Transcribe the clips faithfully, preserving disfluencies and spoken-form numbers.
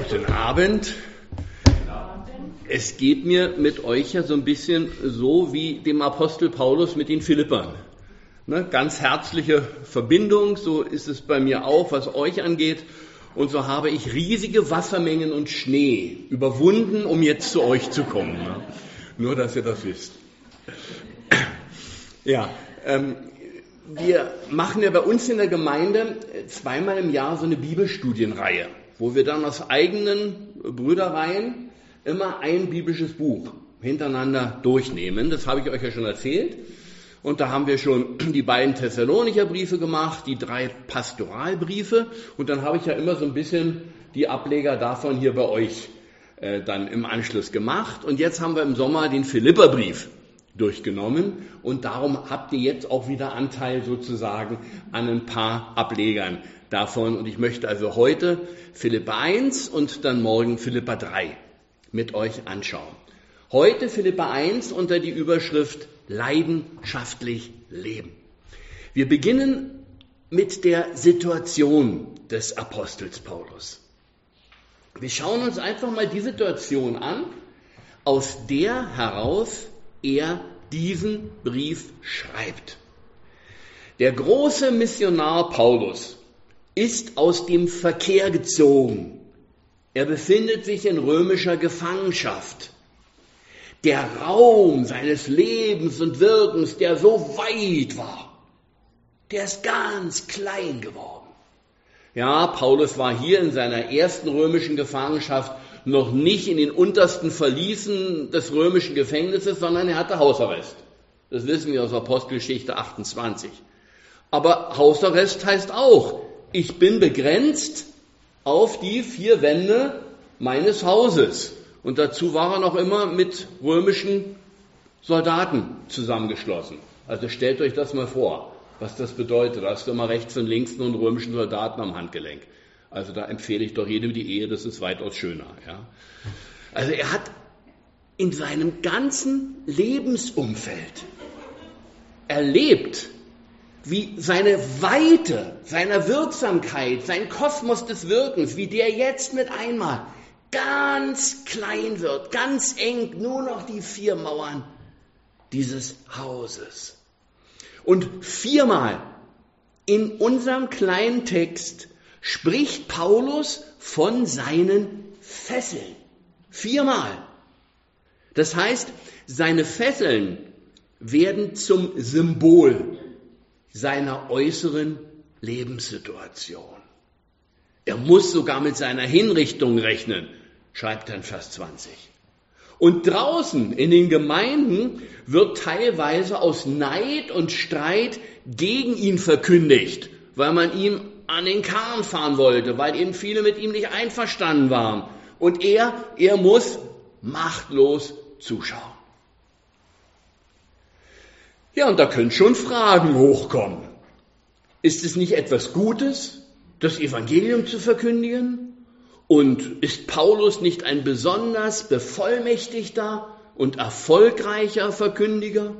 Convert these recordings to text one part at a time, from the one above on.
Guten Abend. Es geht mir mit euch ja so ein bisschen so wie dem Apostel Paulus mit den Philippern. Ne, ganz herzliche Verbindung, so ist es bei mir auch, was euch angeht. Und so habe ich riesige Wassermengen und Schnee überwunden, um jetzt zu euch zu kommen. Ne? Nur, dass ihr das wisst. Ja, ähm, wir machen ja bei uns in der Gemeinde zweimal im Jahr so eine Bibelstudienreihe, wo wir dann aus eigenen Brüderreihen immer ein biblisches Buch hintereinander durchnehmen. Das habe ich euch ja schon erzählt. Und da haben wir schon die beiden Thessalonicher Briefe gemacht, die drei Pastoralbriefe. Und dann habe ich ja immer so ein bisschen die Ableger davon hier bei euch äh, dann im Anschluss gemacht. Und jetzt haben wir im Sommer den Philipperbrief durchgenommen. Und darum habt ihr jetzt auch wieder Anteil sozusagen an ein paar Ablegern davon. Und ich möchte also heute Philipper eins und dann morgen Philipper drei mit euch anschauen. Heute Philipper eins unter die Überschrift leidenschaftlich leben. Wir beginnen mit der Situation des Apostels Paulus. Wir schauen uns einfach mal die Situation an, aus der heraus er diesen Brief schreibt. Der große Missionar Paulus ist aus dem Verkehr gezogen. Er befindet sich in römischer Gefangenschaft. Der Raum seines Lebens und Wirkens, der so weit war, der ist ganz klein geworden. Ja, Paulus war hier in seiner ersten römischen Gefangenschaft noch nicht in den untersten Verließen des römischen Gefängnisses, sondern er hatte Hausarrest. Das wissen wir aus Apostelgeschichte achtundzwanzig. Aber Hausarrest heißt auch, ich bin begrenzt auf die vier Wände meines Hauses. Und dazu war er noch immer mit römischen Soldaten zusammengeschlossen. Also stellt euch das mal vor, was das bedeutet. Da hast du immer rechts und links nur einen römischen Soldaten am Handgelenk. Also da empfehle ich doch jedem die Ehe, das ist weitaus schöner. Ja? Also er hat in seinem ganzen Lebensumfeld erlebt, wie seine Weite seiner Wirksamkeit, sein Kosmos des Wirkens, wie der jetzt mit einmal ganz klein wird, ganz eng, nur noch die vier Mauern dieses Hauses. Und viermal in unserem kleinen Text spricht Paulus von seinen Fesseln. Viermal. Das heißt, seine Fesseln werden zum Symbol seiner äußeren Lebenssituation. Er muss sogar mit seiner Hinrichtung rechnen, schreibt er in Vers zwanzig. Und draußen in den Gemeinden wird teilweise aus Neid und Streit gegen ihn verkündigt, weil man ihm an den Karren fahren wollte, weil eben viele mit ihm nicht einverstanden waren. Und er, er muss machtlos zuschauen. Ja, und da können schon Fragen hochkommen. Ist es nicht etwas Gutes, das Evangelium zu verkündigen? Und ist Paulus nicht ein besonders bevollmächtigter und erfolgreicher Verkündiger?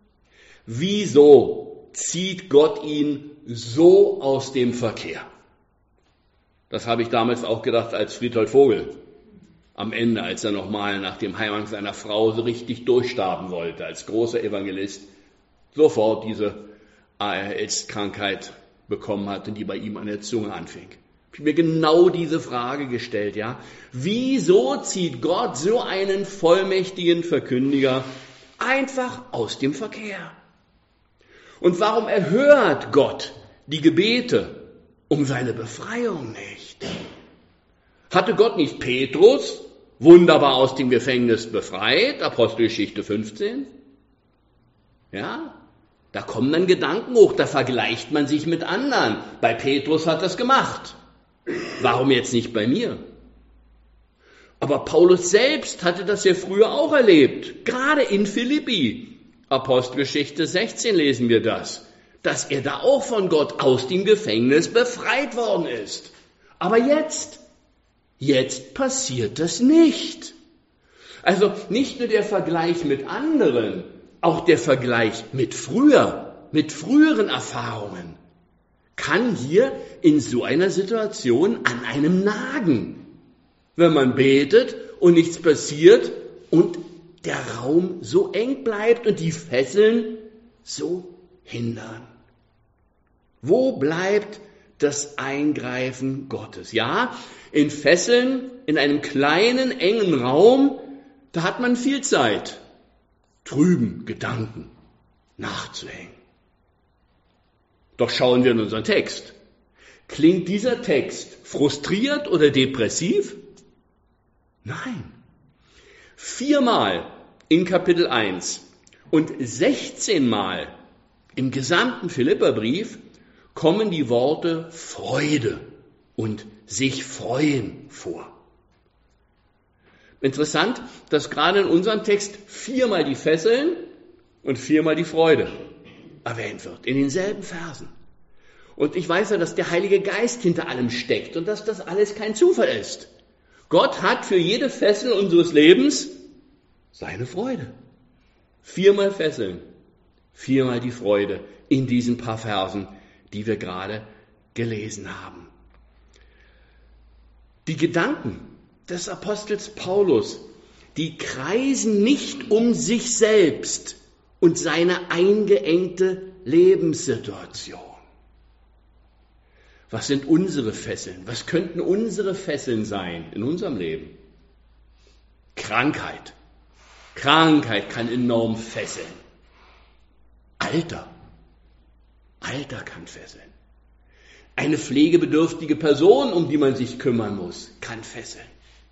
Wieso zieht Gott ihn so aus dem Verkehr? Das habe ich damals auch gedacht als Friedhold Vogel. Am Ende, als er nochmal nach dem Heimgang seiner Frau so richtig durchstarben wollte, als großer Evangelist, sofort diese A R S-Krankheit bekommen hatte, die bei ihm an der Zunge anfing. Ich habe mir genau diese Frage gestellt, ja. Wieso zieht Gott so einen vollmächtigen Verkündiger einfach aus dem Verkehr? Und warum erhört Gott die Gebete um seine Befreiung nicht? Hatte Gott nicht Petrus wunderbar aus dem Gefängnis befreit? Apostelgeschichte fünfzehn. Ja, da kommen dann Gedanken hoch, da vergleicht man sich mit anderen. Bei Petrus hat er es gemacht. Warum jetzt nicht bei mir? Aber Paulus selbst hatte das ja früher auch erlebt, gerade in Philippi. Apostelgeschichte sechzehn lesen wir das, dass er da auch von Gott aus dem Gefängnis befreit worden ist. Aber jetzt, jetzt passiert das nicht. Also nicht nur der Vergleich mit anderen, auch der Vergleich mit früher, mit früheren Erfahrungen kann hier in so einer Situation an einem nagen. wenn man betet und nichts passiert und der Raum so eng bleibt und die Fesseln so hindern? Wo bleibt das Eingreifen Gottes? Ja, in Fesseln, in einem kleinen, engen Raum, da hat man viel Zeit, trüben Gedanken nachzuhängen. Doch schauen wir in unseren Text. Klingt dieser Text frustriert oder depressiv? Nein. Viermal in Kapitel eins und sechzehnmal im gesamten Philipperbrief kommen die Worte Freude und sich freuen vor. Interessant, dass gerade in unserem Text viermal die Fesseln und viermal die Freude erwähnt wird, in denselben Versen. Und ich weiß ja, dass der Heilige Geist hinter allem steckt und dass das alles kein Zufall ist. Gott hat für jede Fessel unseres Lebens seine Freude. Viermal Fesseln, viermal die Freude in diesen paar Versen, die wir gerade gelesen haben. Die Gedanken des Apostels Paulus, die kreisen nicht um sich selbst und seine eingeengte Lebenssituation. Was sind unsere Fesseln? Was könnten unsere Fesseln sein in unserem Leben? Krankheit. Krankheit kann enorm fesseln. Alter. Alter kann fesseln. Eine pflegebedürftige Person, um die man sich kümmern muss, kann fesseln.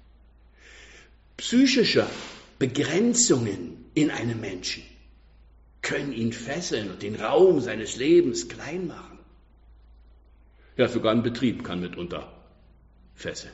Psychische Begrenzungen in einem Menschen können ihn fesseln und den Raum seines Lebens klein machen. Ja, sogar ein Betrieb kann mitunter fesseln.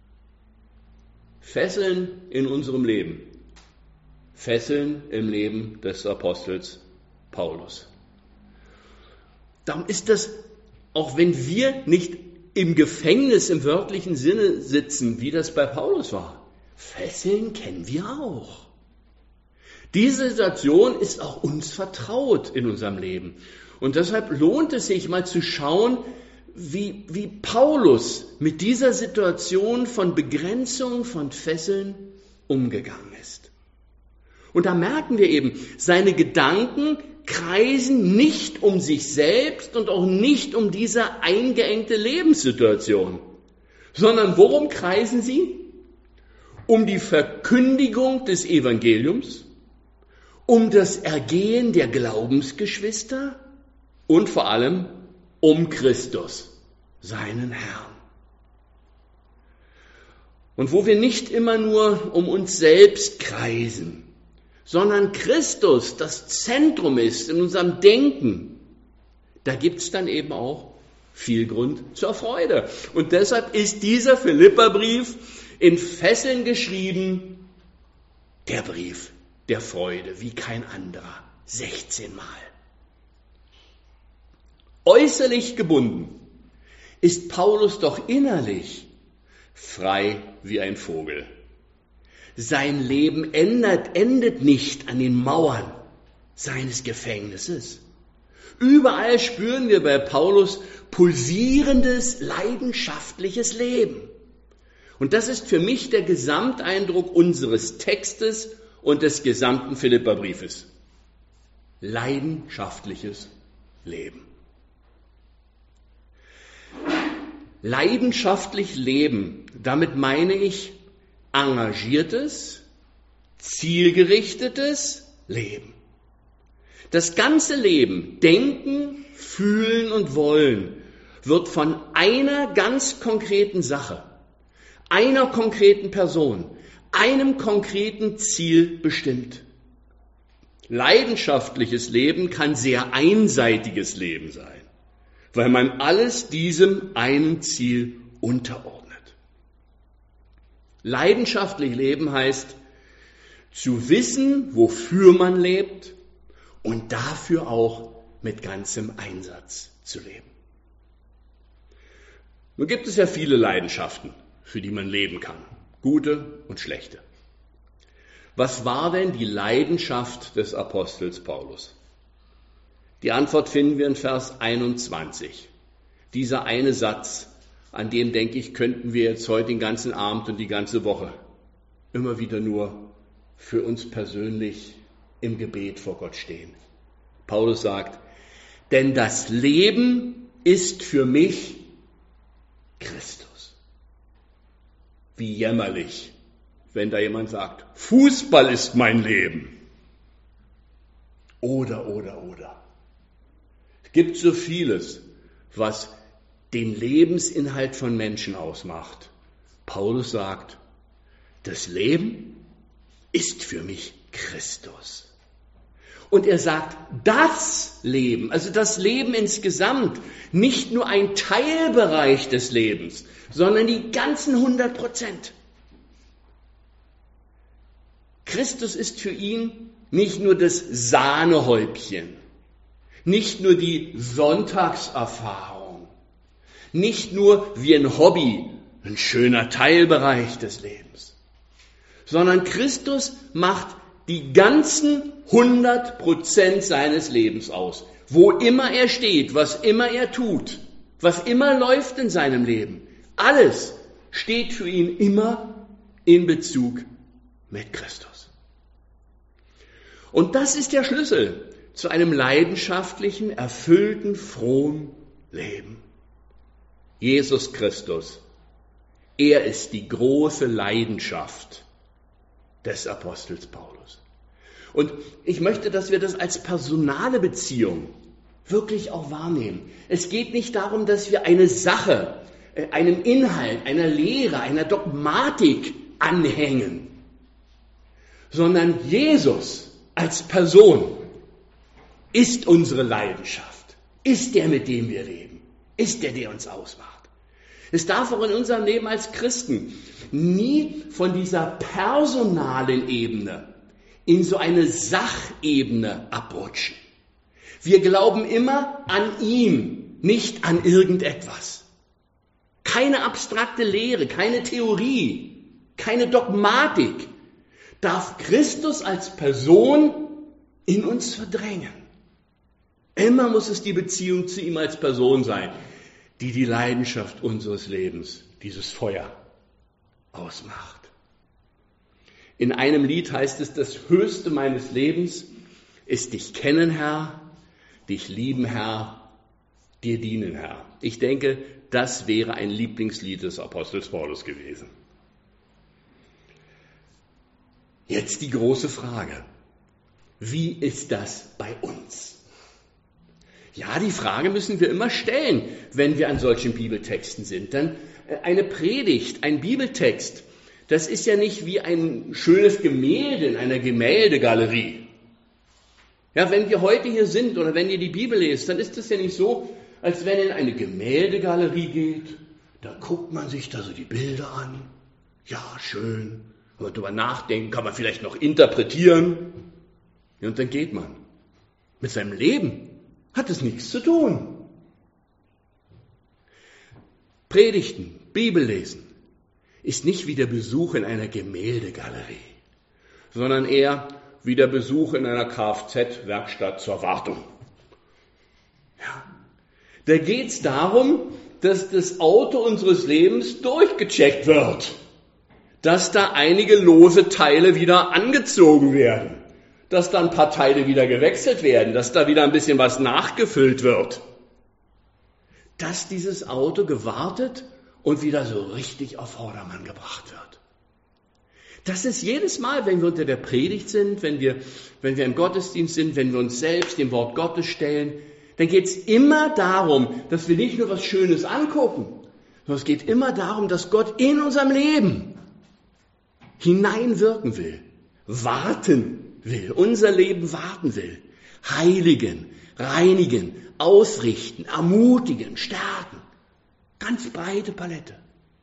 Fesseln in unserem Leben. Fesseln im Leben des Apostels Paulus. Darum ist das, auch wenn wir nicht im Gefängnis im wörtlichen Sinne sitzen, wie das bei Paulus war, Fesseln kennen wir auch. Diese Situation ist auch uns vertraut in unserem Leben. Und deshalb lohnt es sich mal zu schauen, wie, wie Paulus mit dieser Situation von Begrenzung, von Fesseln umgegangen ist. Und da merken wir eben, seine Gedanken kreisen nicht um sich selbst und auch nicht um diese eingeengte Lebenssituation, sondern worum kreisen sie? Um die Verkündigung des Evangeliums, um das Ergehen der Glaubensgeschwister und vor allem um Christus, seinen Herrn. Und wo wir nicht immer nur um uns selbst kreisen, sondern Christus das Zentrum ist in unserem Denken, da gibt es dann eben auch viel Grund zur Freude. Und deshalb ist dieser Philipperbrief in Fesseln geschrieben, der Brief der Freude, wie kein anderer, sechzehn Mal. Äußerlich gebunden ist Paulus doch innerlich frei wie ein Vogel. Sein Leben ändert, endet nicht an den Mauern seines Gefängnisses. Überall spüren wir bei Paulus pulsierendes, leidenschaftliches Leben. Und das ist für mich der Gesamteindruck unseres Textes und des gesamten Philipperbriefes. Leidenschaftliches Leben. Leidenschaftlich leben, damit meine ich engagiertes, zielgerichtetes Leben. Das ganze Leben, Denken, Fühlen und Wollen, wird von einer ganz konkreten Sache, einer konkreten Person, einem konkreten Ziel bestimmt. Leidenschaftliches Leben kann sehr einseitiges Leben sein, weil man alles diesem einen Ziel unterordnet. Leidenschaftlich leben heißt, zu wissen, wofür man lebt und dafür auch mit ganzem Einsatz zu leben. Nun gibt es ja viele Leidenschaften, für die man leben kann, gute und schlechte. Was war denn die Leidenschaft des Apostels Paulus? Die Antwort finden wir in Vers einundzwanzig. Dieser eine Satz An dem, denke ich, könnten wir jetzt heute den ganzen Abend und die ganze Woche immer wieder nur für uns persönlich im Gebet vor Gott stehen. Paulus sagt, denn das Leben ist für mich Christus. Wie jämmerlich, wenn da jemand sagt, Fußball ist mein Leben. Oder, oder, oder. Es gibt so vieles, was den Lebensinhalt von Menschen ausmacht. Paulus sagt, das Leben ist für mich Christus. Und er sagt, das Leben, also das Leben insgesamt, nicht nur ein Teilbereich des Lebens, sondern die ganzen hundert Prozent. Christus ist für ihn nicht nur das Sahnehäubchen, nicht nur die Sonntagserfahrung, nicht nur wie ein Hobby, ein schöner Teilbereich des Lebens, sondern Christus macht die ganzen hundert Prozent seines Lebens aus. Wo immer er steht, was immer er tut, was immer läuft in seinem Leben, alles steht für ihn immer in Bezug mit Christus. Und das ist der Schlüssel zu einem leidenschaftlichen, erfüllten, frohen Leben. Jesus Christus, er ist die große Leidenschaft des Apostels Paulus. Und ich möchte, dass wir das als personale Beziehung wirklich auch wahrnehmen. Es geht nicht darum, dass wir eine Sache, einem Inhalt, einer Lehre, einer Dogmatik anhängen, sondern Jesus als Person ist unsere Leidenschaft, ist der, mit dem wir leben, ist der, der uns ausmacht. Es darf auch in unserem Leben als Christen nie von dieser personalen Ebene in so eine Sachebene abrutschen. Wir glauben immer an ihn, nicht an irgendetwas. Keine abstrakte Lehre, keine Theorie, keine Dogmatik darf Christus als Person in uns verdrängen. Immer muss es die Beziehung zu ihm als Person sein, die die Leidenschaft unseres Lebens, dieses Feuer, ausmacht. In einem Lied heißt es, das Höchste meines Lebens ist dich kennen, Herr, dich lieben, Herr, dir dienen, Herr. Ich denke, das wäre ein Lieblingslied des Apostels Paulus gewesen. Jetzt die große Frage, wie ist das bei uns? Ja, die Frage müssen wir immer stellen, wenn wir an solchen Bibeltexten sind. Denn eine Predigt, ein Bibeltext, das ist ja nicht wie ein schönes Gemälde in einer Gemäldegalerie. Ja, wenn wir heute hier sind oder wenn ihr die Bibel lest, dann ist es ja nicht so, als wenn ihr in eine Gemäldegalerie geht, da guckt man sich da so die Bilder an. Ja, schön. Wenn man darüber nachdenken, kann man vielleicht noch interpretieren. Ja, und dann geht man. Mit seinem Leben hat es nichts zu tun. Predigten, Bibellesen ist nicht wie der Besuch in einer Gemäldegalerie, sondern eher wie der Besuch in einer Kfz-Werkstatt zur Wartung. Ja. Da geht es darum, dass das Auto unseres Lebens durchgecheckt wird, dass da einige lose Teile wieder angezogen werden, dass da ein paar Teile wieder gewechselt werden, dass da wieder ein bisschen was nachgefüllt wird, dass dieses Auto gewartet und wieder so richtig auf Vordermann gebracht wird. Das ist jedes Mal, wenn wir unter der Predigt sind, wenn wir, wenn wir im Gottesdienst sind, wenn wir uns selbst dem Wort Gottes stellen, dann geht es immer darum, dass wir nicht nur was Schönes angucken, sondern es geht immer darum, dass Gott in unserem Leben hineinwirken will, warten will, unser Leben warten will, heiligen, reinigen, ausrichten, ermutigen, stärken. Ganz breite Palette.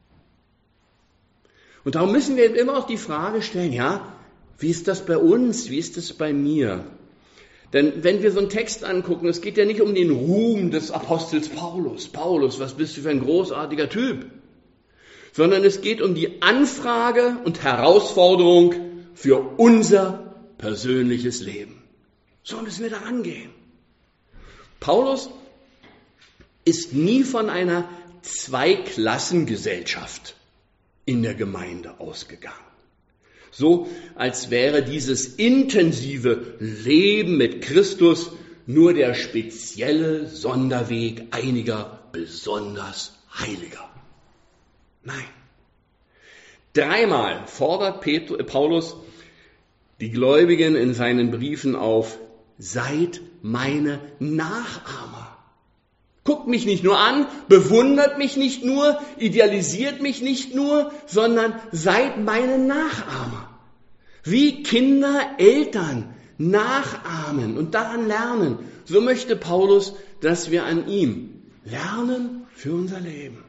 Und darum müssen wir immer auch die Frage stellen, ja, wie ist das bei uns, wie ist das bei mir? Denn wenn wir so einen Text angucken, es geht ja nicht um den Ruhm des Apostels Paulus. Paulus, was bist du für ein großartiger Typ? Sondern es geht um die Anfrage und Herausforderung für unser persönliches Leben. So müssen wir da rangehen. Paulus ist nie von einer Zweiklassengesellschaft in der Gemeinde ausgegangen. So als wäre dieses intensive Leben mit Christus nur der spezielle Sonderweg einiger besonders Heiliger. Nein. Dreimal fordert Paulus die Gläubigen in seinen Briefen auf: Seid meine Nachahmer. Guckt mich nicht nur an, bewundert mich nicht nur, idealisiert mich nicht nur, sondern seid meine Nachahmer. Wie Kinder Eltern nachahmen und daran lernen. So möchte Paulus, dass wir an ihm lernen für unser Leben.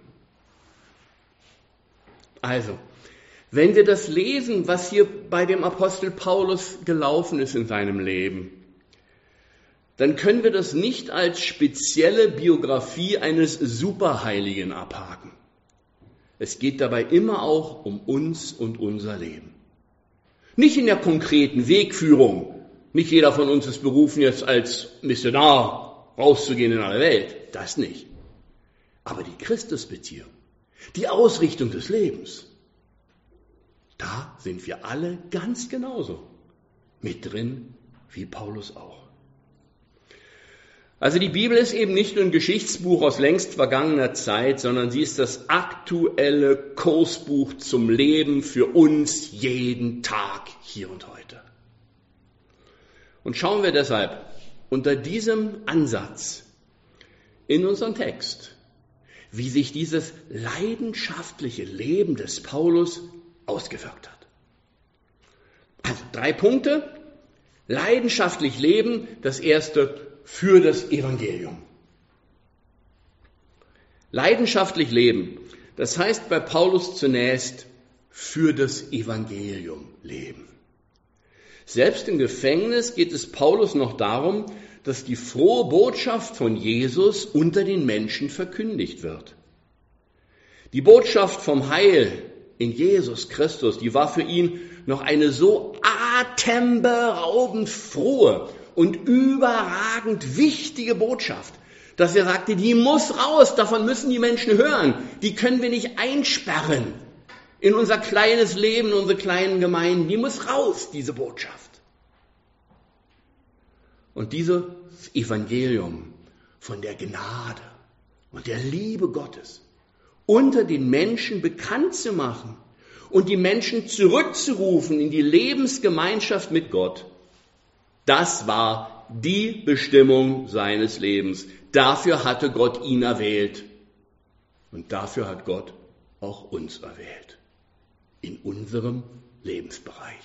Also, wenn wir das lesen, was hier bei dem Apostel Paulus gelaufen ist in seinem Leben, dann können wir das nicht als spezielle Biografie eines Superheiligen abhaken. Es geht dabei immer auch um uns und unser Leben. Nicht in der konkreten Wegführung. Nicht jeder von uns ist berufen, jetzt als Missionar rauszugehen in alle Welt. Das nicht. Aber die Christusbeziehung, die Ausrichtung des Lebens, da sind wir alle ganz genauso mit drin wie Paulus auch. Also die Bibel ist eben nicht nur ein Geschichtsbuch aus längst vergangener Zeit, sondern sie ist das aktuelle Kursbuch zum Leben für uns jeden Tag, hier und heute. Und schauen wir deshalb unter diesem Ansatz in unseren Text, wie sich dieses leidenschaftliche Leben des Paulus ausgewirkt hat. Also drei Punkte. Leidenschaftlich leben, das erste, für das Evangelium. Leidenschaftlich leben, das heißt bei Paulus zunächst für das Evangelium leben. Selbst im Gefängnis geht es Paulus noch darum, dass die frohe Botschaft von Jesus unter den Menschen verkündigt wird. Die Botschaft vom Heil in Jesus Christus, die war für ihn noch eine so atemberaubend frohe und überragend wichtige Botschaft, dass er sagte, die muss raus, davon müssen die Menschen hören, die können wir nicht einsperren in unser kleines Leben, in unsere kleinen Gemeinden, die muss raus, diese Botschaft. Und dieses Evangelium von der Gnade und der Liebe Gottes unter den Menschen bekannt zu machen und die Menschen zurückzurufen in die Lebensgemeinschaft mit Gott, das war die Bestimmung seines Lebens. Dafür hatte Gott ihn erwählt. Und dafür hat Gott auch uns erwählt. In unserem Lebensbereich.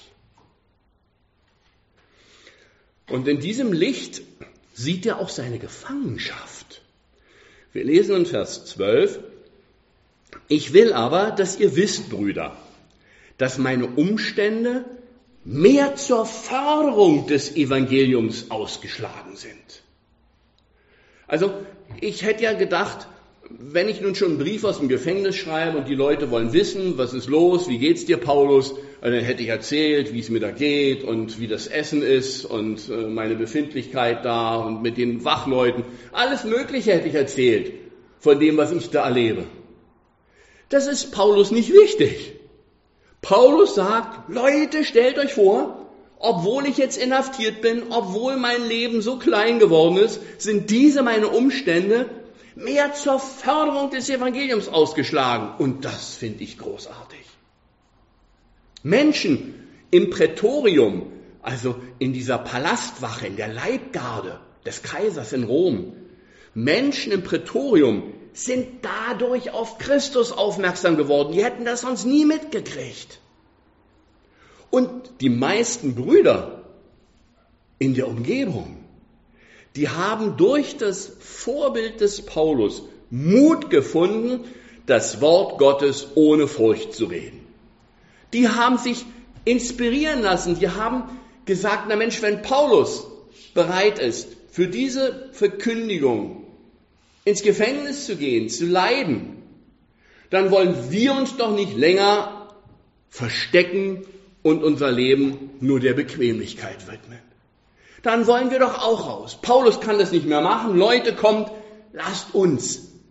Und in diesem Licht sieht er auch seine Gefangenschaft. Wir lesen in Vers zwölf: Ich will aber, dass ihr wisst, Brüder, dass meine Umstände mehr zur Förderung des Evangeliums ausgeschlagen sind. Also ich hätte ja gedacht, wenn ich nun schon einen Brief aus dem Gefängnis schreibe und die Leute wollen wissen, was ist los, wie geht's dir, Paulus, dann hätte ich erzählt, wie es mir da geht und wie das Essen ist und meine Befindlichkeit da und mit den Wachleuten. Alles Mögliche hätte ich erzählt von dem, was ich da erlebe. Das ist Paulus nicht wichtig. Paulus sagt, Leute, stellt euch vor, obwohl ich jetzt inhaftiert bin, obwohl mein Leben so klein geworden ist, sind diese meine Umstände mehr zur Förderung des Evangeliums ausgeschlagen. Und das finde ich großartig. Menschen im Prätorium, also in dieser Palastwache, in der Leibgarde des Kaisers in Rom, Menschen im Prätorium sind dadurch auf Christus aufmerksam geworden. Die hätten das sonst nie mitgekriegt. Und die meisten Brüder in der Umgebung, die haben durch das Vorbild des Paulus Mut gefunden, das Wort Gottes ohne Furcht zu reden. Die haben sich inspirieren lassen. Die haben gesagt, na Mensch, wenn Paulus bereit ist, für diese Verkündigung ins Gefängnis zu gehen, zu leiden, dann wollen wir uns doch nicht länger verstecken und unser Leben nur der Bequemlichkeit widmen. Dann wollen wir doch auch raus. Paulus kann das nicht mehr machen. Leute, kommt, lasst uns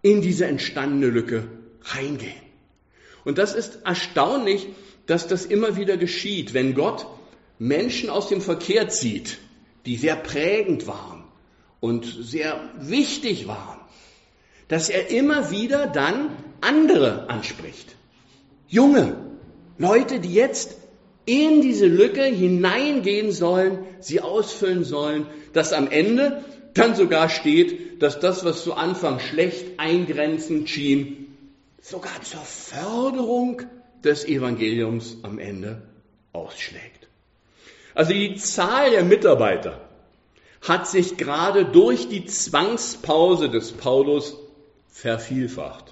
in diese entstandene Lücke reingehen. Und das ist erstaunlich, dass das immer wieder geschieht, wenn Gott Menschen aus dem Verkehr zieht, die sehr prägend waren und sehr wichtig waren, dass er immer wieder dann andere anspricht. Junge Leute, die jetzt in diese Lücke hineingehen sollen, sie ausfüllen sollen, dass am Ende dann sogar steht, dass das, was zu Anfang schlecht eingrenzend schien, sogar zur Förderung des Evangeliums am Ende ausschlägt. Also die Zahl der Mitarbeiter hat sich gerade durch die Zwangspause des Paulus vervielfacht.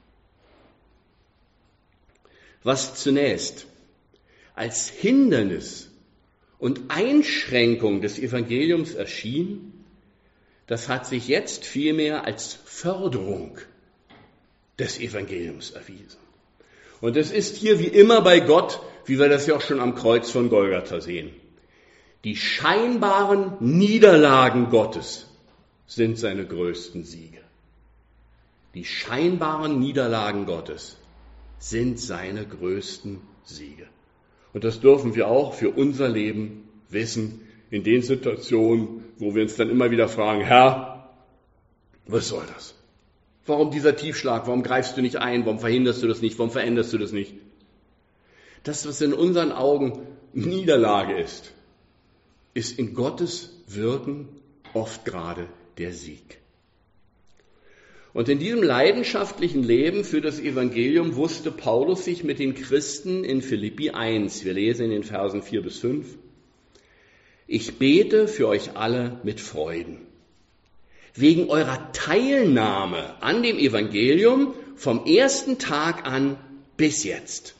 Was zunächst als Hindernis und Einschränkung des Evangeliums erschien, das hat sich jetzt vielmehr als Förderung des Evangeliums erwiesen. Und es ist hier wie immer bei Gott, wie wir das ja auch schon am Kreuz von Golgatha sehen. Die scheinbaren Niederlagen Gottes sind seine größten Siege. Die scheinbaren Niederlagen Gottes sind seine größten Siege. Und das dürfen wir auch für unser Leben wissen, in den Situationen, wo wir uns dann immer wieder fragen, Herr, was soll das? Warum dieser Tiefschlag? Warum greifst du nicht ein? Warum verhinderst du das nicht? Warum veränderst du das nicht? Das, was in unseren Augen Niederlage ist, ist in Gottes Wirken oft gerade der Sieg. Und in diesem leidenschaftlichen Leben für das Evangelium wusste Paulus sich mit den Christen in Philippi eins. Wir lesen in den Versen vier bis fünf. Ich bete für euch alle mit Freuden, wegen eurer Teilnahme an dem Evangelium vom ersten Tag an bis jetzt.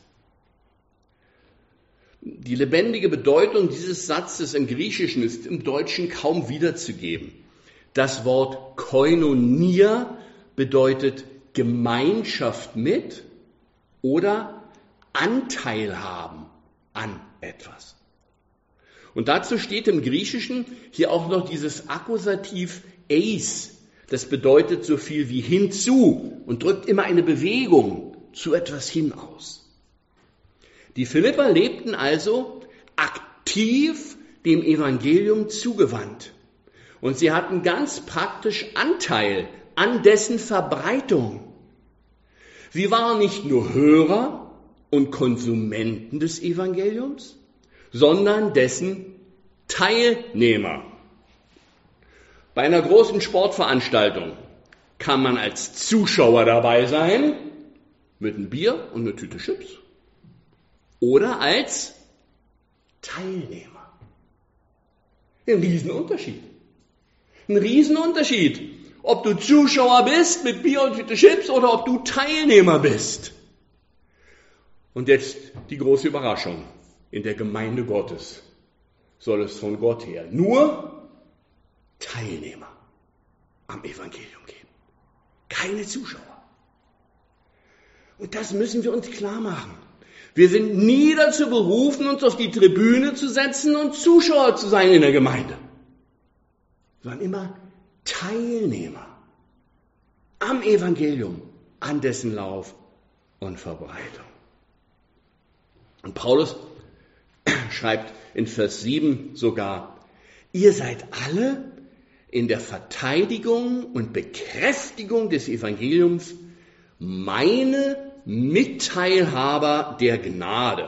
Die lebendige Bedeutung dieses Satzes im Griechischen ist im Deutschen kaum wiederzugeben. Das Wort Koinonia bedeutet Gemeinschaft mit oder Anteil haben an etwas. Und dazu steht im Griechischen hier auch noch dieses Akkusativ eis. Das bedeutet so viel wie hinzu und drückt immer eine Bewegung zu etwas hinaus. Die Philipper lebten also aktiv dem Evangelium zugewandt. Und sie hatten ganz praktisch Anteil an dessen Verbreitung. Sie waren nicht nur Hörer und Konsumenten des Evangeliums, sondern dessen Teilnehmer. Bei einer großen Sportveranstaltung kann man als Zuschauer dabei sein, mit einem Bier und einer Tüte Chips, oder als Teilnehmer. Ein Riesenunterschied. Ein Riesenunterschied, ob du Zuschauer bist mit Bier und Tüte Chips oder ob du Teilnehmer bist. Und jetzt die große Überraschung. In der Gemeinde Gottes soll es von Gott her nur Teilnehmer am Evangelium geben. Keine Zuschauer. Und das müssen wir uns klar machen. Wir sind nie dazu berufen, uns auf die Tribüne zu setzen und Zuschauer zu sein in der Gemeinde, sondern immer Teilnehmer am Evangelium, an dessen Lauf und Verbreitung. Und Paulus schreibt in Vers sieben sogar, ihr seid alle in der Verteidigung und Bekräftigung des Evangeliums meine Mitteilhaber der Gnade.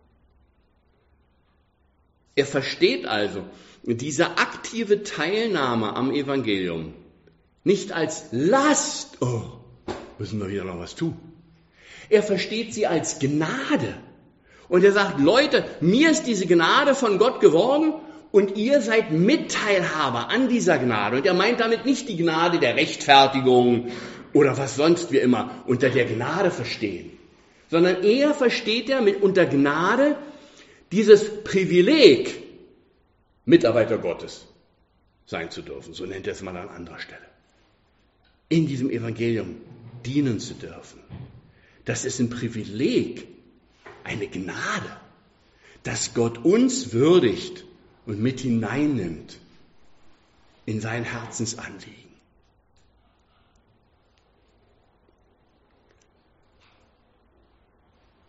Er versteht also diese aktive Teilnahme am Evangelium nicht als Last, oh, müssen wir wieder noch was tun. Er versteht sie als Gnade. Und er sagt, Leute, mir ist diese Gnade von Gott geworden und ihr seid Mitteilhaber an dieser Gnade. Und er meint damit nicht die Gnade der Rechtfertigung oder was sonst wir immer unter der Gnade verstehen, sondern eher versteht er mit unter Gnade dieses Privileg, Mitarbeiter Gottes sein zu dürfen. So nennt er es mal an anderer Stelle. In diesem Evangelium dienen zu dürfen. Das ist ein Privileg, eine Gnade, dass Gott uns würdigt und mit hineinnimmt in sein Herzensanliegen.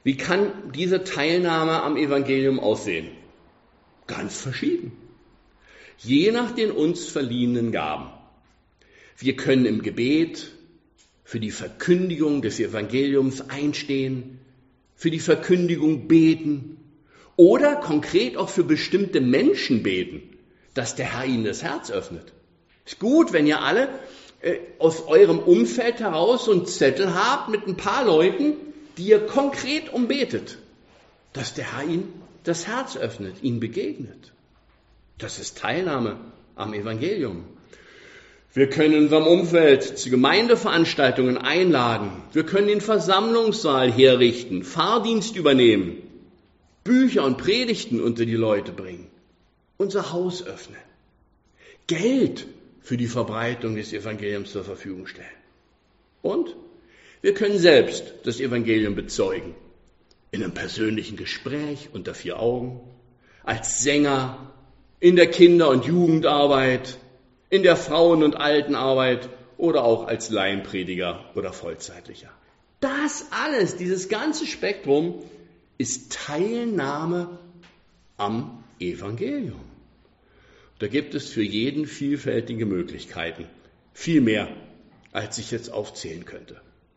Wie kann diese Teilnahme am Evangelium aussehen? Ganz verschieden. Je nach den uns verliehenen Gaben. Wir können im Gebet für die Verkündigung des Evangeliums einstehen, für die Verkündigung beten oder konkret auch für bestimmte Menschen beten, dass der Herr ihnen das Herz öffnet. Ist gut, wenn ihr alle äh, aus eurem Umfeld heraus so einen Zettel habt mit ein paar Leuten, die ihr konkret umbetet, dass der Herr ihnen das Herz öffnet, ihnen begegnet. Das ist Teilnahme am Evangelium. Wir können in unserem Umfeld zu Gemeindeveranstaltungen einladen. Wir können den Versammlungssaal herrichten, Fahrdienst übernehmen, Bücher und Predigten unter die Leute bringen, unser Haus öffnen, Geld für die Verbreitung des Evangeliums zur Verfügung stellen. Und wir können selbst das Evangelium bezeugen, in einem persönlichen Gespräch unter vier Augen, als Sänger, in der Kinder- und Jugendarbeit, in der Frauen- und Altenarbeit oder auch als Laienprediger oder Vollzeitlicher. Das alles, dieses ganze Spektrum, ist Teilnahme am Evangelium. Da gibt es für jeden vielfältige Möglichkeiten, viel mehr, als ich jetzt aufzählen könnte.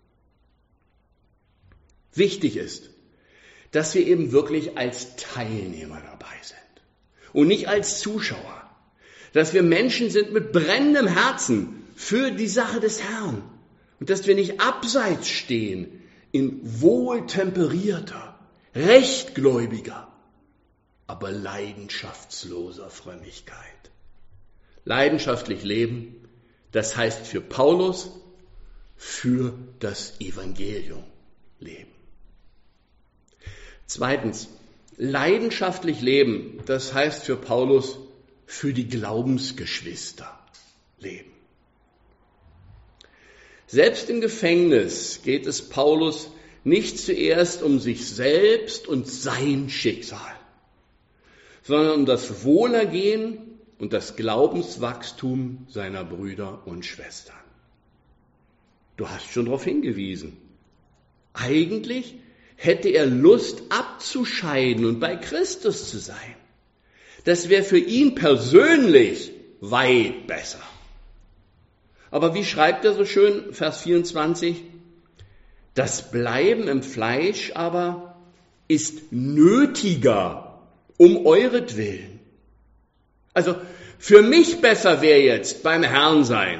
Wichtig ist, dass wir eben wirklich als Teilnehmer dabei sind und nicht als Zuschauer. Dass wir Menschen sind mit brennendem Herzen für die Sache des Herrn und dass wir nicht abseits stehen in wohltemperierter, rechtgläubiger, aber leidenschaftsloser Frömmigkeit. Leidenschaftlich leben, das heißt für Paulus, für das Evangelium leben. Zweitens, leidenschaftlich leben, das heißt für Paulus, für die Glaubensgeschwister leben. Selbst im Gefängnis geht es Paulus nicht zuerst um sich selbst und sein Schicksal, sondern um das Wohlergehen und das Glaubenswachstum seiner Brüder und Schwestern. Du hast schon darauf hingewiesen. Eigentlich hätte er Lust abzuscheiden und bei Christus zu sein. Das wäre für ihn persönlich weit besser. Aber wie schreibt er so schön, Vers vierundzwanzig? Das Bleiben im Fleisch aber ist nötiger um euretwillen. Also für mich besser wäre jetzt beim Herrn sein.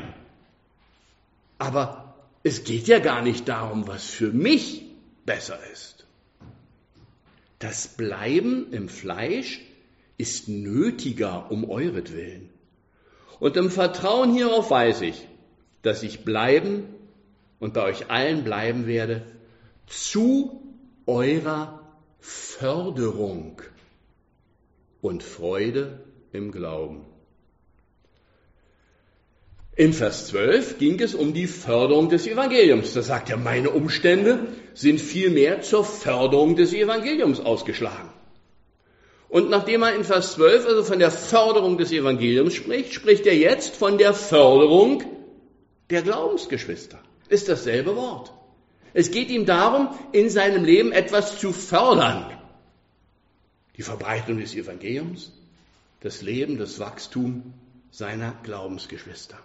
Aber es geht ja gar nicht darum, was für mich besser ist. Das Bleiben im Fleisch ist nötiger um euretwillen. Und im Vertrauen hierauf weiß ich, dass ich bleiben und bei euch allen bleiben werde, zu eurer Förderung und Freude im Glauben. In Vers zwölf ging es um die Förderung des Evangeliums. Da sagt er, meine Umstände sind vielmehr zur Förderung des Evangeliums ausgeschlagen. Und nachdem er in Vers zwölf also von der Förderung des Evangeliums spricht, spricht er jetzt von der Förderung der Glaubensgeschwister. Ist dasselbe Wort. Es geht ihm darum, in seinem Leben etwas zu fördern. Die Verbreitung des Evangeliums, das Leben, das Wachstum seiner Glaubensgeschwister.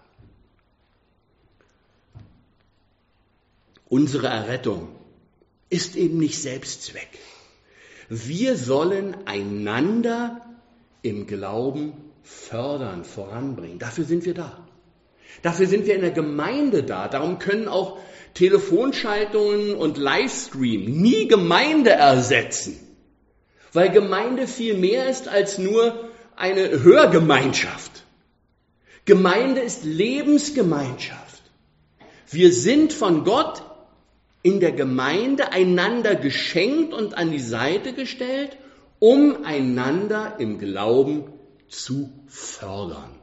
Unsere Errettung ist eben nicht Selbstzweck. Wir sollen einander im Glauben fördern, voranbringen. Dafür sind wir da. Dafür sind wir in der Gemeinde da. Darum können auch Telefonschaltungen und Livestream nie Gemeinde ersetzen. Weil Gemeinde viel mehr ist als nur eine Hörgemeinschaft. Gemeinde ist Lebensgemeinschaft. Wir sind von Gott in der Gemeinde einander geschenkt und an die Seite gestellt, um einander im Glauben zu fördern.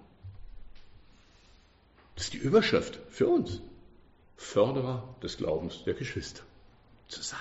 Das ist die Überschrift für uns. Förderer des Glaubens der Geschwister zu sein.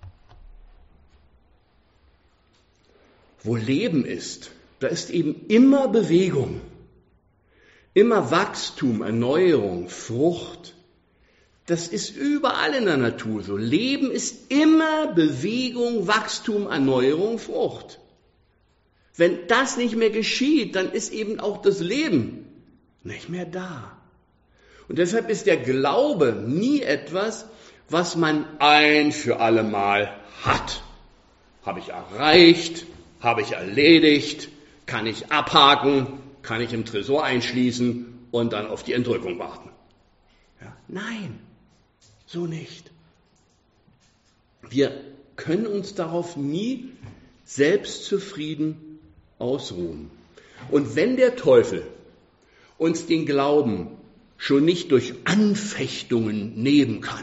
Wo Leben ist, da ist eben immer Bewegung, immer Wachstum, Erneuerung, Frucht. Das ist überall in der Natur so. Leben ist immer Bewegung, Wachstum, Erneuerung, Frucht. Wenn das nicht mehr geschieht, dann ist eben auch das Leben nicht mehr da. Und deshalb ist der Glaube nie etwas, was man ein für alle Mal hat. Habe ich erreicht, habe ich erledigt, kann ich abhaken, kann ich im Tresor einschließen und dann auf die Entrückung warten. Ja, nein, so nicht. Wir können uns darauf nie selbstzufrieden ausruhen. Und wenn der Teufel uns den Glauben schon nicht durch Anfechtungen nehmen kann,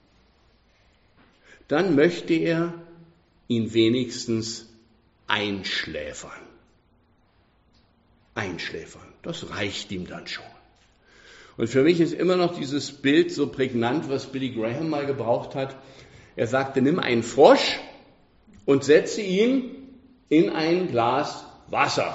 dann möchte er ihn wenigstens einschläfern. Einschläfern, das reicht ihm dann schon. Und für mich ist immer noch dieses Bild so prägnant, was Billy Graham mal gebraucht hat. Er sagte, nimm einen Frosch und setze ihn in ein Glas Wasser.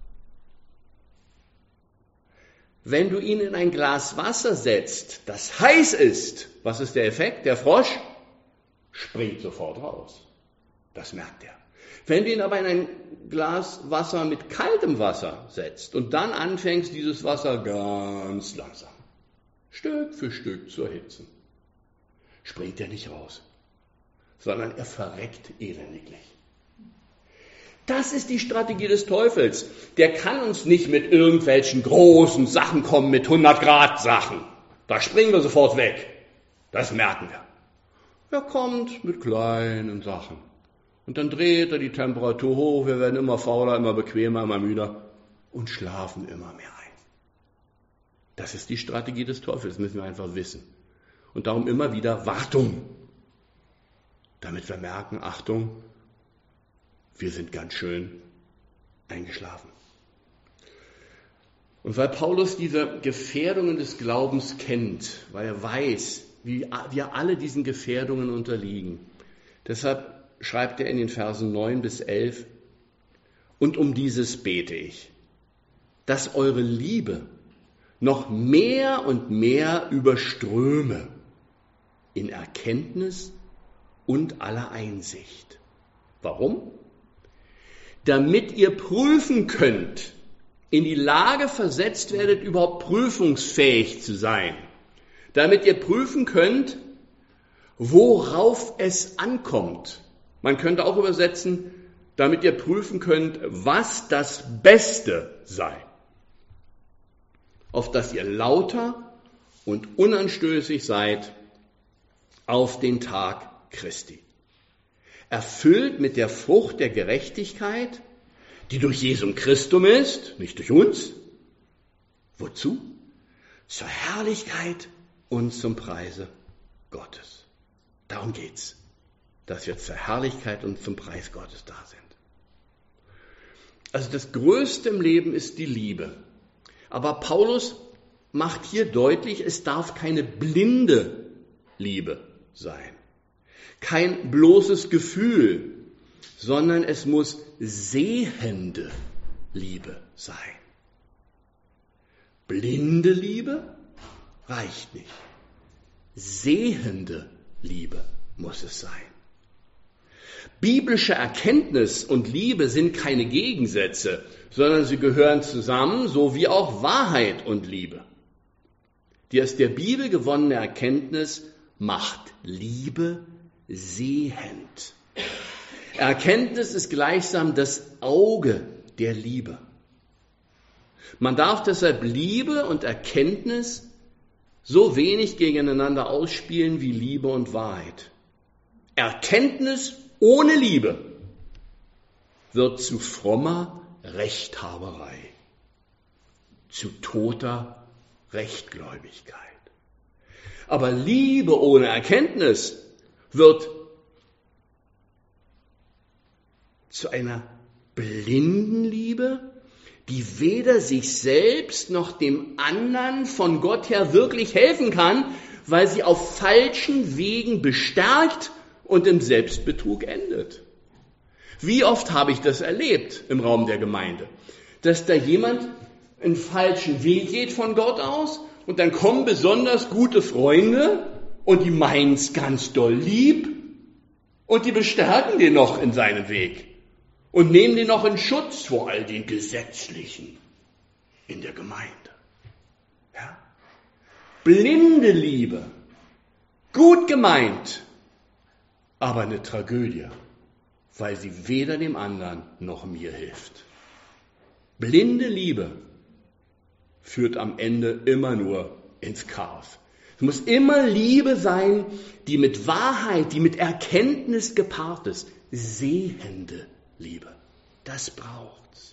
Wenn du ihn in ein Glas Wasser setzt, das heiß ist, was ist der Effekt? Der Frosch springt sofort raus. Das merkt er. Wenn du ihn aber in ein Glas Wasser mit kaltem Wasser setzt und dann anfängst, dieses Wasser ganz langsam, Stück für Stück zu erhitzen, springt er nicht raus, sondern er verreckt elendiglich. Das ist die Strategie des Teufels. Der kann uns nicht mit irgendwelchen großen Sachen kommen, mit hundert Grad Sachen. Da springen wir sofort weg. Das merken wir. Er kommt mit kleinen Sachen. Und dann dreht er die Temperatur hoch, wir werden immer fauler, immer bequemer, immer müder und schlafen immer mehr ein. Das ist die Strategie des Teufels, das müssen wir einfach wissen. Und darum immer wieder Wartung, damit wir merken, Achtung, wir sind ganz schön eingeschlafen. Und weil Paulus diese Gefährdungen des Glaubens kennt, weil er weiß, wie wir alle diesen Gefährdungen unterliegen, deshalb schreibt er in den Versen neun bis elf, und um dieses bete ich, dass eure Liebe noch mehr und mehr überströme in Erkenntnis und aller Einsicht. Warum? Damit ihr prüfen könnt, in die Lage versetzt werdet, überhaupt prüfungsfähig zu sein. Damit ihr prüfen könnt, worauf es ankommt. Man könnte auch übersetzen, damit ihr prüfen könnt, was das Beste sei. Auf dass ihr lauter und unanstößig seid auf den Tag Christi. Erfüllt mit der Frucht der Gerechtigkeit, die durch Jesum Christum ist, nicht durch uns. Wozu? Zur Herrlichkeit und zum Preise Gottes. Darum geht's, dass wir zur Herrlichkeit und zum Preis Gottes da sind. Also das Größte im Leben ist die Liebe. Aber Paulus macht hier deutlich, es darf keine blinde Liebe sein. Kein bloßes Gefühl, sondern es muss sehende Liebe sein. Blinde Liebe reicht nicht. Sehende Liebe muss es sein. Biblische Erkenntnis und Liebe sind keine Gegensätze, sondern sie gehören zusammen, so wie auch Wahrheit und Liebe. Die aus der Bibel gewonnene Erkenntnis macht Liebe sehend. Erkenntnis ist gleichsam das Auge der Liebe. Man darf deshalb Liebe und Erkenntnis so wenig gegeneinander ausspielen wie Liebe und Wahrheit. Erkenntnis ohne Liebe wird zu frommer Rechthaberei, zu toter Rechtgläubigkeit. Aber Liebe ohne Erkenntnis wird zu einer blinden Liebe, die weder sich selbst noch dem anderen von Gott her wirklich helfen kann, weil sie auf falschen Wegen bestärkt und im Selbstbetrug endet. Wie oft habe ich das erlebt im Raum der Gemeinde, dass da jemand einen falschen Weg geht von Gott aus und dann kommen besonders gute Freunde und die meinen's ganz doll lieb und die bestärken den noch in seinem Weg und nehmen den noch in Schutz vor all den Gesetzlichen in der Gemeinde. Ja? Blinde Liebe, gut gemeint, aber eine Tragödie, weil sie weder dem anderen noch mir hilft. Blinde Liebe führt am Ende immer nur ins Chaos. Es muss immer Liebe sein, die mit Wahrheit, die mit Erkenntnis gepaart ist. Sehende Liebe. Das braucht's.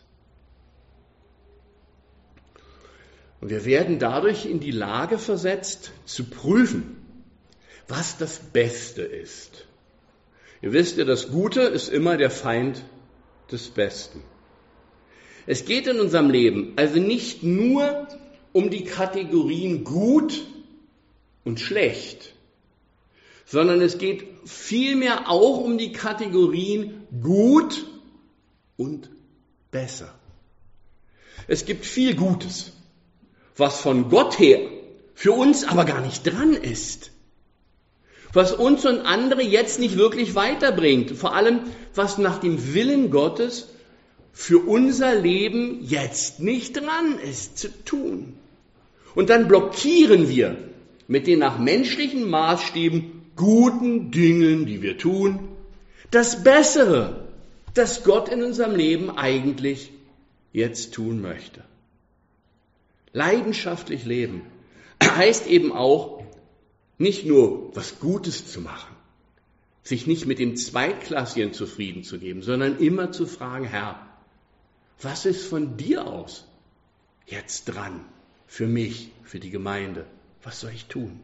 Und wir werden dadurch in die Lage versetzt, zu prüfen, was das Beste ist. Ihr wisst ja, das Gute ist immer der Feind des Besten. Es geht in unserem Leben also nicht nur um die Kategorien gut und schlecht, sondern es geht vielmehr auch um die Kategorien gut und besser. Es gibt viel Gutes, was von Gott her für uns aber gar nicht dran ist, was uns und andere jetzt nicht wirklich weiterbringt, vor allem was nach dem Willen Gottes für unser Leben jetzt nicht dran ist zu tun. Und dann blockieren wir mit den nach menschlichen Maßstäben guten Dingen, die wir tun, das Bessere, das Gott in unserem Leben eigentlich jetzt tun möchte. Leidenschaftlich leben heißt eben auch, nicht nur was Gutes zu machen, sich nicht mit dem Zweitklassigen zufrieden zu geben, sondern immer zu fragen, Herr, was ist von dir aus jetzt dran für mich, für die Gemeinde? Was soll ich tun?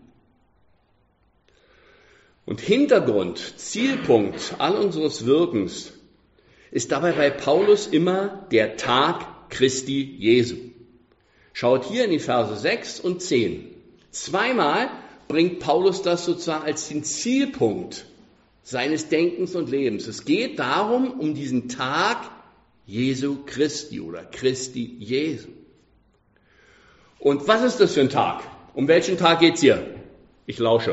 Und Hintergrund, Zielpunkt all unseres Wirkens ist dabei bei Paulus immer der Tag Christi Jesu. Schaut hier in die Verse sechs und zehn. Zweimal bringt Paulus das sozusagen als den Zielpunkt seines Denkens und Lebens. Es geht darum, um diesen Tag Jesu Christi oder Christi Jesu. Und was ist das für ein Tag? Um welchen Tag geht's hier? Ich lausche.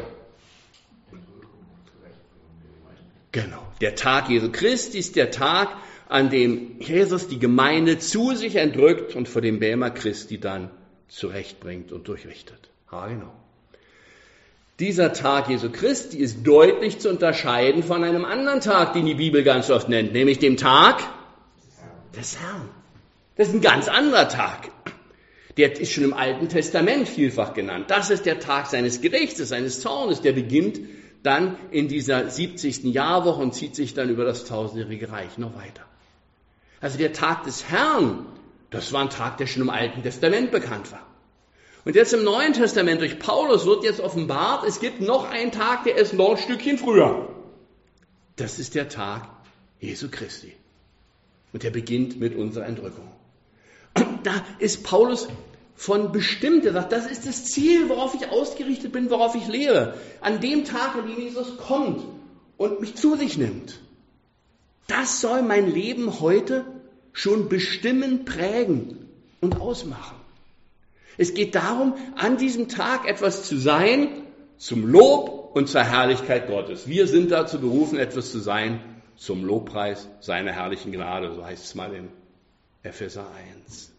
Genau. Der Tag Jesu Christi ist der Tag, an dem Jesus die Gemeinde zu sich entrückt und vor dem Bämer Christi dann zurechtbringt und durchrichtet. Ja, genau. Dieser Tag Jesu Christi ist deutlich zu unterscheiden von einem anderen Tag, den die Bibel ganz oft nennt, nämlich dem Tag des Herrn. Das ist ein ganz anderer Tag. Der ist schon im Alten Testament vielfach genannt. Das ist der Tag seines Gerichtes, seines Zornes. Der beginnt dann in dieser siebzigsten Jahrwoche und zieht sich dann über das tausendjährige Reich noch weiter. Also der Tag des Herrn, das war ein Tag, der schon im Alten Testament bekannt war. Und jetzt im Neuen Testament durch Paulus wird jetzt offenbart, es gibt noch einen Tag, der ist noch ein Stückchen früher. Das ist der Tag Jesu Christi. Und der beginnt mit unserer Entrückung. Und da ist Paulus von bestimmt, er sagt, das ist das Ziel, worauf ich ausgerichtet bin, worauf ich lebe. An dem Tag, an dem Jesus kommt und mich zu sich nimmt. Das soll mein Leben heute schon bestimmen, prägen und ausmachen. Es geht darum, an diesem Tag etwas zu sein, zum Lob und zur Herrlichkeit Gottes. Wir sind dazu berufen, etwas zu sein, zum Lobpreis seiner herrlichen Gnade, so heißt es mal in Epheser eins.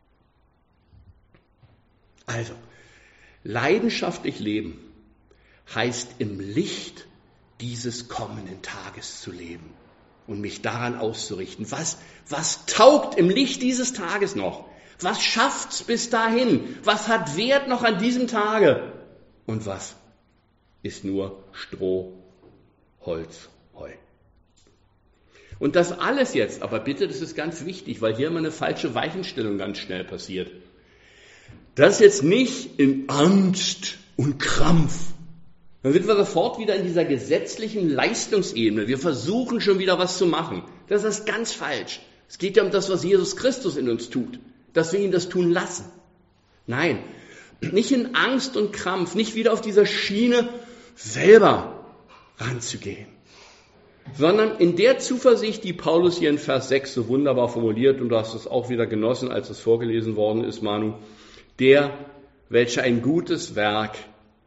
Also, leidenschaftlich leben heißt im Licht dieses kommenden Tages zu leben und mich daran auszurichten. Was, was taugt im Licht dieses Tages noch? Was schafft's bis dahin? Was hat Wert noch an diesem Tage? Und was ist nur Stroh, Holz, Heu? Und das alles jetzt, aber bitte, das ist ganz wichtig, weil hier immer eine falsche Weichenstellung ganz schnell passiert. Das jetzt nicht in Angst und Krampf. Dann sind wir sofort wieder in dieser gesetzlichen Leistungsebene. Wir versuchen schon wieder was zu machen. Das ist ganz falsch. Es geht ja um das, was Jesus Christus in uns tut. Dass wir ihn das tun lassen. Nein, nicht in Angst und Krampf, nicht wieder auf dieser Schiene selber ranzugehen, sondern in der Zuversicht, die Paulus hier in Vers sechs so wunderbar formuliert, und du hast es auch wieder genossen, als es vorgelesen worden ist, Manu, der, welcher ein gutes Werk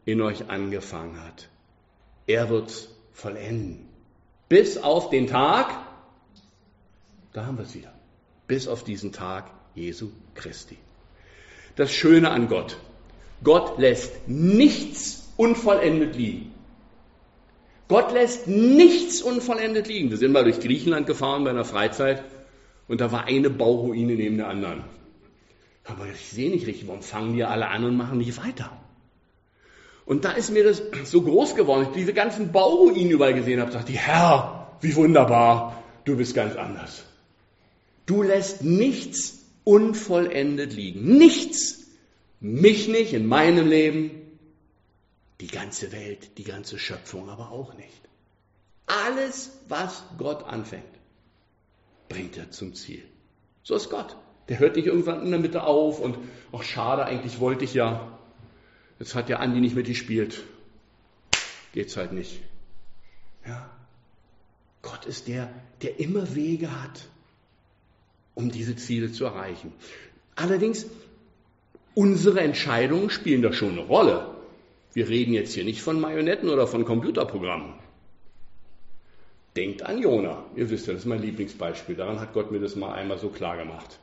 in euch angefangen hat, er wird's vollenden. Bis auf den Tag, da haben wir es wieder, bis auf diesen Tag Jesu Christi. Das Schöne an Gott, Gott lässt nichts unvollendet liegen. Gott lässt nichts unvollendet liegen. Wir sind mal durch Griechenland gefahren bei einer Freizeit und da war eine Bauruine neben der anderen. Aber ich sehe nicht richtig, warum fangen die alle an und machen nicht weiter? Und da ist mir das so groß geworden, ich diese ganzen Bauruinen überall gesehen habe, dachte ich, Herr, wie wunderbar, du bist ganz anders. Du lässt nichts unvollendet liegen. Nichts. Mich nicht in meinem Leben, die ganze Welt, die ganze Schöpfung aber auch nicht. Alles, was Gott anfängt, bringt er zum Ziel. So ist Gott. Der hört nicht irgendwann in der Mitte auf und, ach schade, eigentlich wollte ich ja. Jetzt hat ja Andi nicht mitgespielt. Geht's halt nicht. Ja. Gott ist der, der immer Wege hat, um diese Ziele zu erreichen. Allerdings, unsere Entscheidungen spielen da schon eine Rolle. Wir reden jetzt hier nicht von Marionetten oder von Computerprogrammen. Denkt an Jona. Ihr wisst ja, das ist mein Lieblingsbeispiel. Daran hat Gott mir das mal einmal so klar gemacht.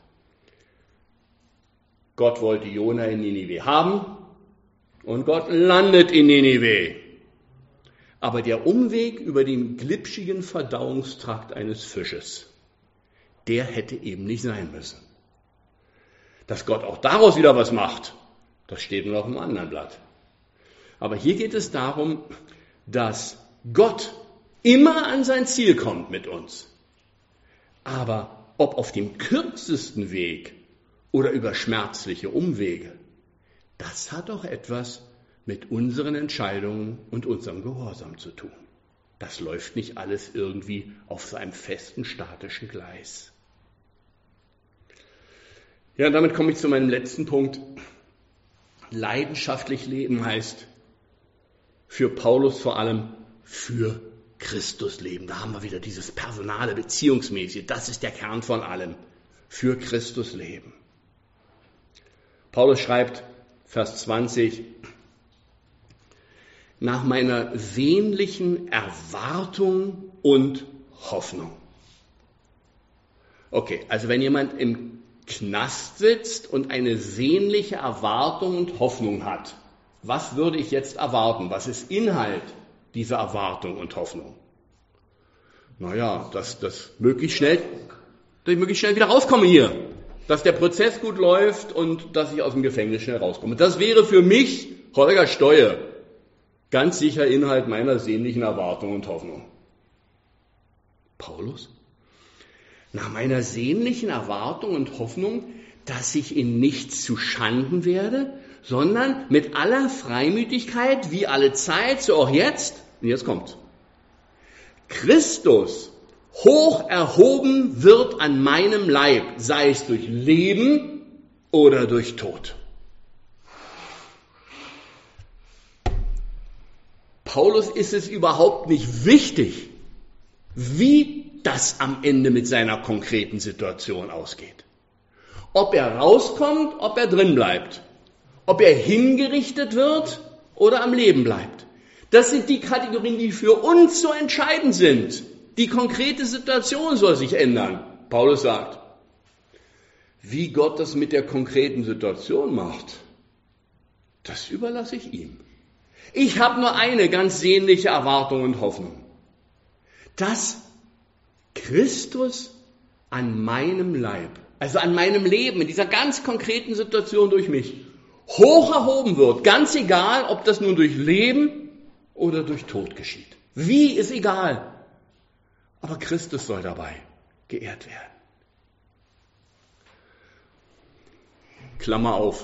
Gott wollte Jona in Ninive haben und Gott landet in Ninive. Aber der Umweg über den glitschigen Verdauungstrakt eines Fisches, der hätte eben nicht sein müssen. Dass Gott auch daraus wieder was macht, das steht nur auf einem anderen Blatt. Aber hier geht es darum, dass Gott immer an sein Ziel kommt mit uns. Aber ob auf dem kürzesten Weg oder über schmerzliche Umwege, das hat doch etwas mit unseren Entscheidungen und unserem Gehorsam zu tun. Das läuft nicht alles irgendwie auf so einem festen, statischen Gleis. Ja, und damit komme ich zu meinem letzten Punkt. Leidenschaftlich leben heißt für Paulus vor allem für Christus leben. Da haben wir wieder dieses personale, beziehungsmäßige. Das ist der Kern von allem. Für Christus leben. Paulus schreibt, Vers zwanzig, nach meiner sehnlichen Erwartung und Hoffnung. Okay, also wenn jemand im Knast sitzt und eine sehnliche Erwartung und Hoffnung hat, was würde ich jetzt erwarten? Was ist Inhalt dieser Erwartung und Hoffnung? Naja, dass das möglichst schnell, dass ich möglichst schnell wieder rauskomme hier. Dass der Prozess gut läuft und dass ich aus dem Gefängnis schnell rauskomme. Das wäre für mich, Holger Steuer, ganz sicher Inhalt meiner sehnlichen Erwartung und Hoffnung. Paulus? Nach meiner sehnlichen Erwartung und Hoffnung, dass ich in nichts zu Schanden werde, sondern mit aller Freimütigkeit, wie alle Zeit, so auch jetzt, und jetzt kommt, Christus hoch erhoben wird an meinem Leib, sei es durch Leben oder durch Tod. Paulus ist es überhaupt nicht wichtig, wie das am Ende mit seiner konkreten Situation ausgeht. Ob er rauskommt, ob er drin bleibt. Ob er hingerichtet wird oder am Leben bleibt. Das sind die Kategorien, die für uns so entscheidend sind. Die konkrete Situation soll sich ändern. Paulus sagt, wie Gott das mit der konkreten Situation macht, das überlasse ich ihm. Ich habe nur eine ganz sehnliche Erwartung und Hoffnung, dass Christus an meinem Leib, also an meinem Leben, in dieser ganz konkreten Situation durch mich, hoch erhoben wird. Ganz egal, ob das nun durch Leben oder durch Tod geschieht. Wie, ist egal. Aber Christus soll dabei geehrt werden. Klammer auf.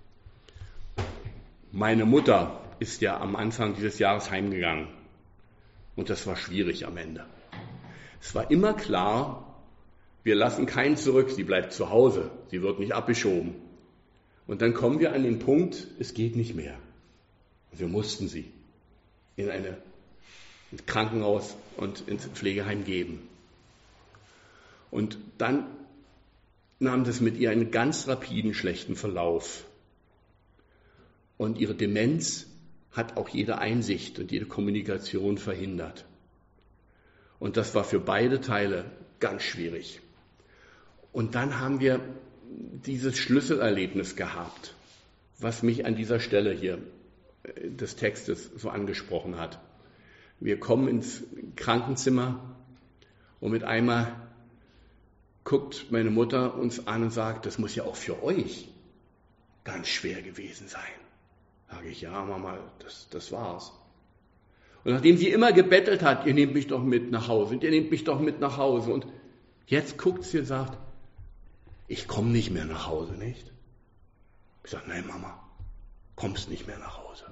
Meine Mutter ist ja am Anfang dieses Jahres heimgegangen. Und das war schwierig am Ende. Es war immer klar, wir lassen keinen zurück, sie bleibt zu Hause, sie wird nicht abgeschoben. Und dann kommen wir an den Punkt, es geht nicht mehr. Wir mussten sie in eine ins Krankenhaus und ins Pflegeheim geben. Und dann nahm das mit ihr einen ganz rapiden, schlechten Verlauf. Und ihre Demenz hat auch jede Einsicht und jede Kommunikation verhindert. Und das war für beide Teile ganz schwierig. Und dann haben wir dieses Schlüsselerlebnis gehabt, was mich an dieser Stelle hier des Textes so angesprochen hat. Wir kommen ins Krankenzimmer und mit einmal guckt meine Mutter uns an und sagt, das muss ja auch für euch ganz schwer gewesen sein. Sage ich, ja Mama, das, das war's. Und nachdem sie immer gebettelt hat, ihr nehmt mich doch mit nach Hause und ihr nehmt mich doch mit nach Hause. Und jetzt guckt sie und sagt, ich komme nicht mehr nach Hause, nicht? Ich sage, nein Mama, kommst nicht mehr nach Hause.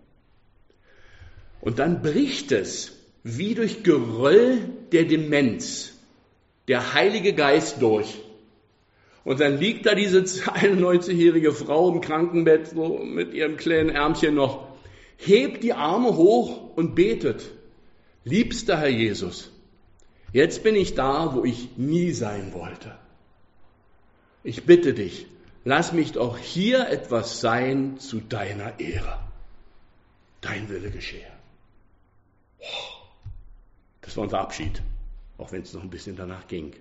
Und dann bricht es wie durch Geröll der Demenz der Heilige Geist durch. Und dann liegt da diese einundneunzigjährige Frau im Krankenbett so mit ihrem kleinen Ärmchen noch, hebt die Arme hoch und betet. Liebster Herr Jesus, jetzt bin ich da, wo ich nie sein wollte. Ich bitte dich, lass mich doch hier etwas sein zu deiner Ehre. Dein Wille geschehe. Das war unser Abschied, auch wenn es noch ein bisschen danach ging.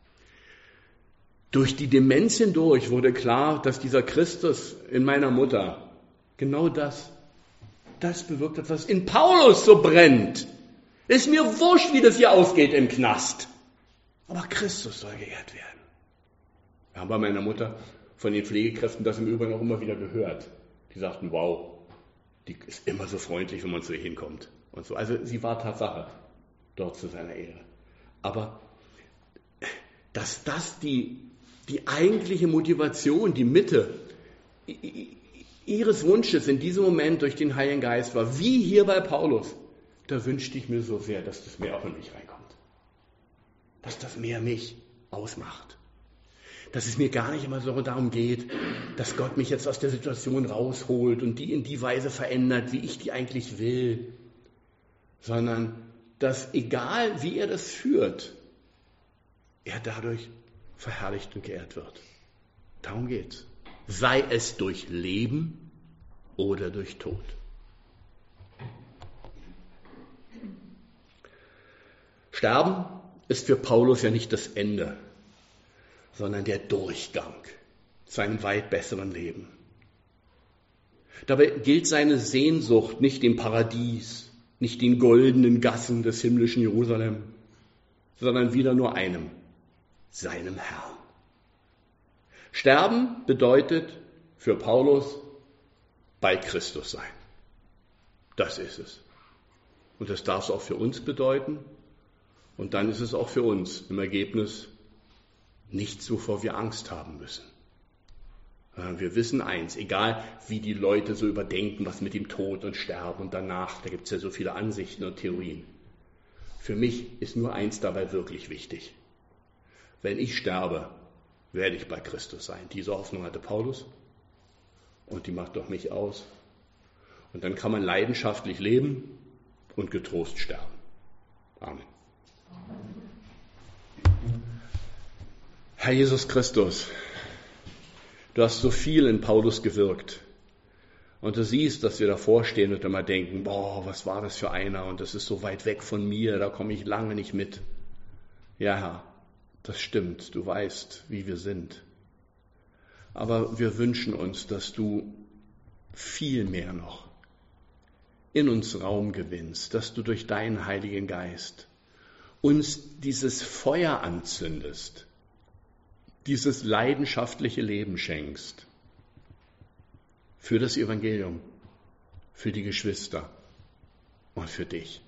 Durch die Demenz hindurch wurde klar, dass dieser Christus in meiner Mutter genau das, das bewirkt hat, was in Paulus so brennt. Ist mir wurscht, wie das hier ausgeht im Knast. Aber Christus soll geehrt werden. Wir haben bei meiner Mutter von den Pflegekräften das im Übrigen auch immer wieder gehört. Die sagten, wow, die ist immer so freundlich, wenn man zu ihr hinkommt. Und so. Also sie war Tatsache dort zu seiner Ehre. Aber dass das die, die eigentliche Motivation, die Mitte ihres Wunsches in diesem Moment durch den Heiligen Geist war, wie hier bei Paulus, da wünschte ich mir so sehr, dass das mehr auch in mich reinkommt. Dass das mehr mich ausmacht. Dass es mir gar nicht immer so darum geht, dass Gott mich jetzt aus der Situation rausholt und die in die Weise verändert, wie ich die eigentlich will, sondern dass egal wie er das führt, er dadurch verherrlicht und geehrt wird. Darum geht's. Sei es durch Leben oder durch Tod. Sterben ist für Paulus ja nicht das Ende, sondern der Durchgang zu einem weit besseren Leben. Dabei gilt seine Sehnsucht nicht dem Paradies, nicht den goldenen Gassen des himmlischen Jerusalem, sondern wieder nur einem, seinem Herrn. Sterben bedeutet für Paulus bei Christus sein. Das ist es. Und das darf es auch für uns bedeuten. Und dann ist es auch für uns im Ergebnis nichts, wovor wir Angst haben müssen. Wir wissen eins, egal wie die Leute so überdenken, was mit dem Tod und Sterben und danach, da gibt es ja so viele Ansichten und Theorien. Für mich ist nur eins dabei wirklich wichtig. Wenn ich sterbe, werde ich bei Christus sein. Diese Hoffnung hatte Paulus und die macht doch mich aus. Und dann kann man leidenschaftlich leben und getrost sterben. Amen. Herr Jesus Christus, du hast so viel in Paulus gewirkt. Und du siehst, dass wir davor stehen und immer denken, boah, was war das für einer und das ist so weit weg von mir, da komme ich lange nicht mit. Ja, Herr, das stimmt, du weißt, wie wir sind. Aber wir wünschen uns, dass du viel mehr noch in uns Raum gewinnst, dass du durch deinen Heiligen Geist uns dieses Feuer anzündest, dieses leidenschaftliche Leben schenkst für das Evangelium, für die Geschwister und für dich.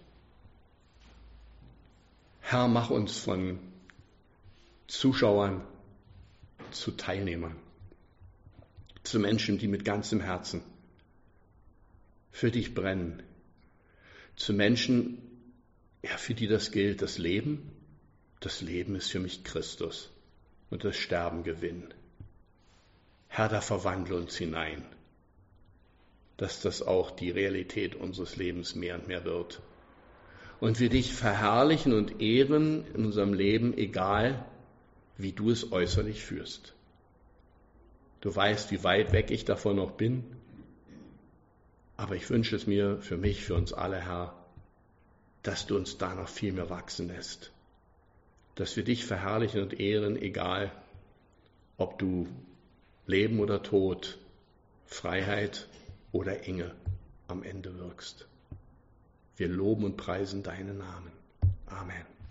Herr, mach uns von Zuschauern zu Teilnehmern, zu Menschen, die mit ganzem Herzen für dich brennen, zu Menschen, ja, für die das gilt, das Leben, das Leben ist für mich Christus und das Sterben Gewinn. Herr, da verwandle uns hinein, dass das auch die Realität unseres Lebens mehr und mehr wird. Und wir dich verherrlichen und ehren in unserem Leben, egal wie du es äußerlich führst. Du weißt, wie weit weg ich davon noch bin, Aber ich wünsche es mir für mich, für uns alle, Herr, dass du uns da noch viel mehr wachsen lässt. Dass wir dich verherrlichen und ehren, egal ob du Leben oder Tod, Freiheit oder Enge am Ende wirkst. Wir loben und preisen deinen Namen. Amen.